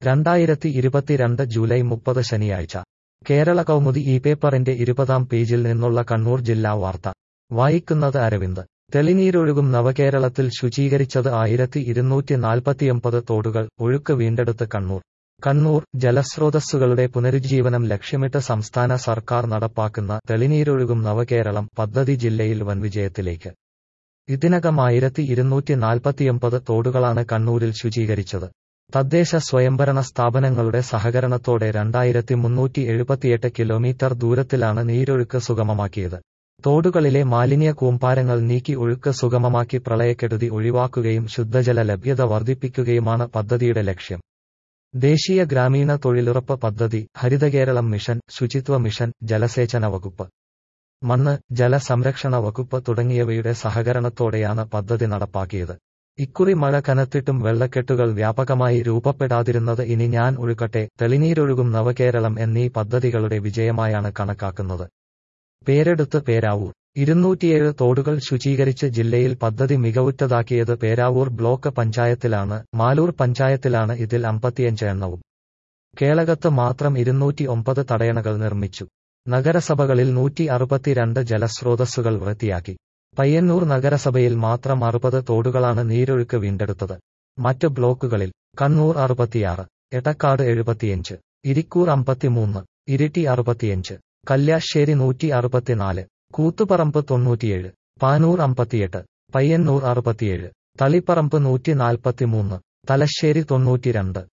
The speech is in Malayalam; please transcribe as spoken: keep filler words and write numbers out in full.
രണ്ടായിരത്തി ഇരുപത്തിരണ്ട് ജൂലൈ മുപ്പത് ശനിയാഴ്ച കേരള കൗമുദി ഈ പേപ്പറിന്റെ ഇരുപതാം പേജിൽ നിന്നുള്ള കണ്ണൂർ ജില്ലാ വാർത്ത വായിക്കുന്നത് അരവിന്ദ്. തെളിനീരൊഴുകും നവകേരളത്തിൽ ശുചീകരിച്ചത് ആയിരത്തി ഇരുന്നൂറ്റി നാൽപ്പത്തിയൊമ്പത് തോടുകൾ, ഒഴുക്ക് വീണ്ടെടുത്ത് കണ്ണൂർ. കണ്ണൂർ ജലസ്രോതസ്സുകളുടെ പുനരുജ്ജീവനം ലക്ഷ്യമിട്ട് സംസ്ഥാന സർക്കാർ നടപ്പാക്കുന്ന തെളിനീരൊഴുകും നവകേരളം പദ്ധതി ജില്ലയിൽ വൻവിജയത്തിലേക്ക്. ഇതിനകം ആയിരത്തി ഇരുന്നൂറ്റി നാൽപ്പത്തിയൊമ്പത് തോടുകളാണ് കണ്ണൂരിൽ ശുചീകരിച്ചത്. തദ്ദേശ സ്വയംഭരണ സ്ഥാപനങ്ങളുടെ സഹകരണത്തോടെ രണ്ടായിരത്തി മുന്നൂറ്റി എഴുപത്തിയെട്ട് കിലോമീറ്റർ ദൂരത്തിലാണ് നീരൊഴുക്ക് സുഗമമാക്കിയത്. തോടുകളിലെ മാലിന്യ കൂമ്പാരങ്ങൾ നീക്കി ഒഴുക്ക് സുഗമമാക്കി പ്രളയക്കെടുതി ഒഴിവാക്കുകയും ശുദ്ധജല ലഭ്യത വർദ്ധിപ്പിക്കുകയുമാണ് പദ്ധതിയുടെ ലക്ഷ്യം. ദേശീയ ഗ്രാമീണ തൊഴിലുറപ്പ് പദ്ധതി, ഹരിതകേരളം മിഷൻ, ശുചിത്വ മിഷൻ, ജലസേചന വകുപ്പ്, മണ്ണ്, ജല സംരക്ഷണ വകുപ്പ് തുടങ്ങിയവയുടെ സഹകരണത്തോടെയാണ് പദ്ധതി നടപ്പാക്കിയത്. ഇക്കുറി മഴ കനത്തിട്ടും വെള്ളക്കെട്ടുകൾ വ്യാപകമായി രൂപപ്പെടാതിരുന്നത് ഇനി ഞാൻ ഒഴുകട്ടെ, തെളിനീരൊഴുകും നവകേരളം എന്നീ പദ്ധതികളുടെ വിജയമായാണ് കണക്കാക്കുന്നത്. പേരെടുത്ത് പേരാവൂർ. ഇരുന്നൂറ്റിയേഴ് തോടുകൾ ശുചീകരിച്ച് ജില്ലയിൽ പദ്ധതി മികവുറ്റതാക്കിയത് പേരാവൂർ ബ്ലോക്ക് പഞ്ചായത്തിലാണ്. മാലൂർ പഞ്ചായത്തിലാണ് ഇതിൽ അമ്പത്തിയഞ്ച് എണ്ണവും. കേളകത്ത് മാത്രം ഇരുന്നൂറ്റി ഒമ്പത് തടയണകൾ നിർമ്മിച്ചു. നഗരസഭകളിൽ നൂറ്റി അറുപത്തിരണ്ട് ജലസ്രോതസ്സുകൾ വൃത്തിയാക്കി. പയ്യന്നൂർ നഗരസഭയിൽ മാത്രം അറുപത് തോടുകളാണ് നീരൊഴുക്ക് വീണ്ടെടുത്തത്. മറ്റ് ബ്ലോക്കുകളിൽ കണ്ണൂർ അറുപത്തിയാറ്, എടക്കാട് എഴുപത്തിയഞ്ച്, ഇരിക്കൂർ അമ്പത്തിമൂന്ന്, ഇരിട്ടി അറുപത്തിയഞ്ച്, കല്യാശ്ശേരി നൂറ്റി അറുപത്തിനാല്, കൂത്തുപറമ്പ് തൊണ്ണൂറ്റിയേഴ്, പാനൂർ അമ്പത്തിയെട്ട്, പയ്യന്നൂർ അറുപത്തിയേഴ്, തളിപ്പറമ്പ് നൂറ്റി നാൽപ്പത്തിമൂന്ന്, തലശ്ശേരി തൊണ്ണൂറ്റിരണ്ട്,